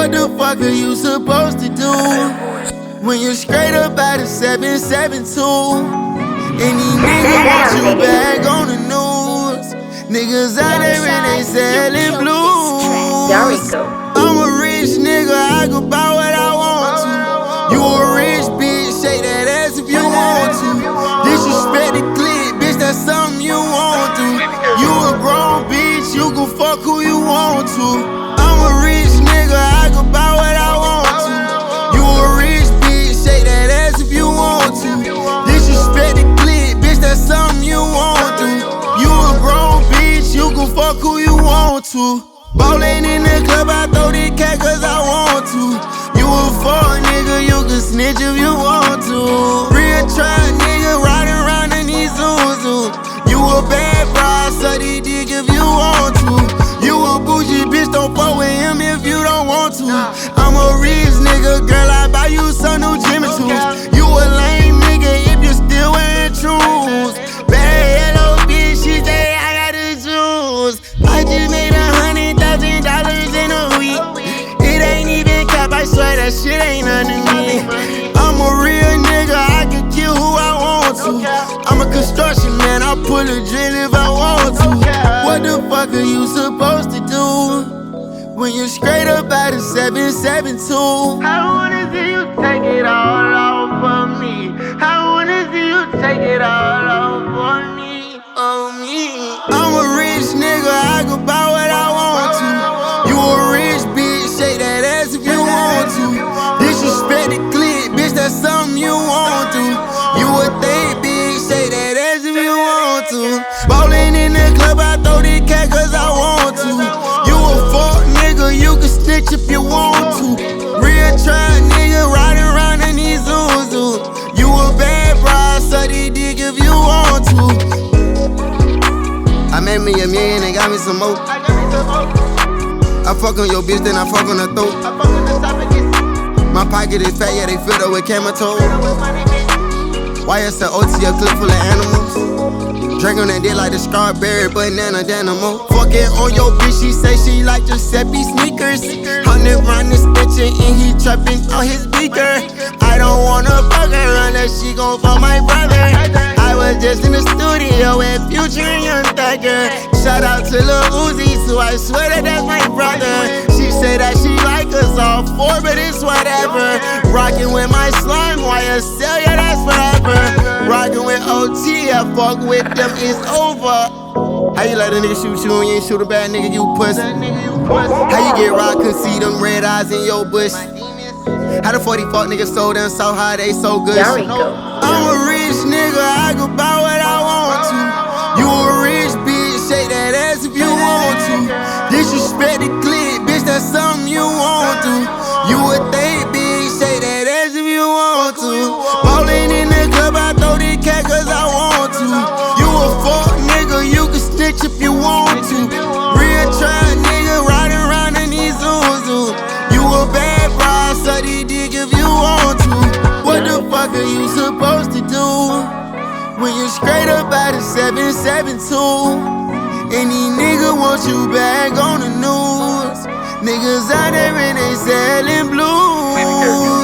What the fuck are you supposed to do when you're straight up out of 772? Any nigga want you back on the news. Niggas out there and they selling blues. I'm a rich nigga, I can buy what I want to. You a rich bitch, shake that ass if you want to. Disrespect the clique, bitch, that's something you want to. You a grown bitch, you can fuck who you want to. I'm a rich nigga, I can buy what I want to. You a rich bitch, shake that ass if you want to. Disrespect the clique, bitch, that's something you want to. You a grown bitch, you can fuck who you want to. Ballin' in the club, I throw the cat cause I want to. You a fuck nigga, you can snitch if you want to. Real trap nigga, riding around in these Zuzu. You a bad bride, suck the dick if you want to. You a bougie bitch, don't fuck with him if you don't want to. I'm a rich nigga, girl, I buy you some new Jimmy shoes. You a lame nigga if you still wearing shoes. Bad yellow bitch, she say I got the juice. I just made $100,000 in a week. It ain't even cap, I swear that shit ain't nothing to me. I'm a real nigga, I can kill who I want to. I'm a construction man, I pull a drill if I want to. What the fuck are you supposed to do when you're straight up out of 772? I wanna see you take it all off of me. I wanna see you take it all off on me, on me. I'm a rich nigga, I can buy what I want to. You a rich bitch, shake that ass if you want to. Disrespect the clique, bitch, that's something you want to. You a thick bitch, shake that ass if you want to. Ballin' in the club, I throw the cat cause I want to. You a fuck nigga, you can snitch if you want to. Real trap nigga, riding around in these Zuzu. You a bad bride, suck the dick if you want to. I made me $1 million and got me some more. I fuck on your bitch, then I fuck on her throat. My pocket is fat, yeah, they filled up with camel toe. YSL OT, a clip full of animals. Drink on that dick like the strawberry banana dynamo. Fucking on your bitch, she say she like Giuseppe sneakers. 100 round this bitch and he trapping on his beaker. I don't wanna fuck her unless she gon' fuck my brother. I was just in the studio with Future and Young Thugger. Shout out to Lil Uzi, so I swear that that's my brother. She said that she like us all four, but it's whatever. Rockin' with my slime, YSL, yeah, that's forever. Rockin' with OT, I fuck with them, it's over. How you let a nigga shoot you and you ain't shoot a bad nigga, you pussy? How you get rocked, can see them red eyes in your bush? How the 40 fuck niggas so damn so high, they so good. I'm a rich nigga, I can buy what I want to. You a rich bitch, shake that ass if you want to. Disrespect the clique, bitch, that's something you want to. You a thick bitch, shake that ass if you want to. Ballin' in the club, I throw the cat cause I want to. You a fuck nigga, you can snitch if you want to. Real trap nigga, riding around in these Zuzu. You a bad bride, suck the dick if you want to. What the fuck are you supposed to do when you're straight up out of 772? Any nigga want you back on the news. Niggas out there and they selling blues.